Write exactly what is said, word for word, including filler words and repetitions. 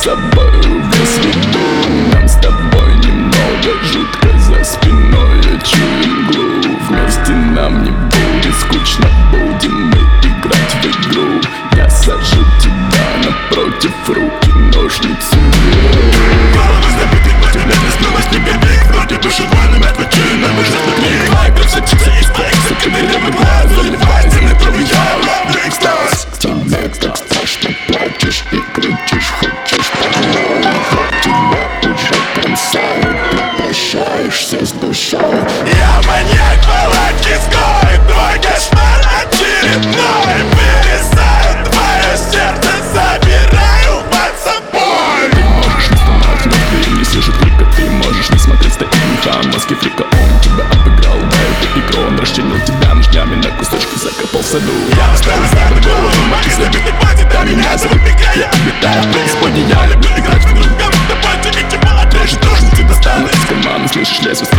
собою весь виду. Нам с тобой немного жутко за спиной, я чую иглу. Вместе нам не будет скучно, будем мы играть в игру. Я сажу тебя напротив, руки, ножницы. Головы забиты, но тебя не скрылась, не беги. Вроде душевально мертвочи, нам уже внутри. Лайк, красотица и спек, сука, дырявый глаз. Заливай земный провиал, экстаз. Тебе так страшно, плачешь и кричишь, хочешь помочь. Тебя уже бросают, ты прощаешься с душой. Я маньяк, палач, изгой, твой кошмар очередной. Вырезаю твое сердце, забираю под собой. Ты можешь не стонать, но ты не слышит крика. Ты можешь не смотреть стоимха, мозги фрика. Он тебя обыграл, да эту игру. Он расчленил тебя ножнями на кусочки, закопал в саду. Я оставил старый голову, мои забиты пати. Да меня зовут Мика, я обитаю в преисподней. Я люблю играть в игру, кому-то пальчики, типа отрежет. Ножницы достану из кармана, слышишь, лезвие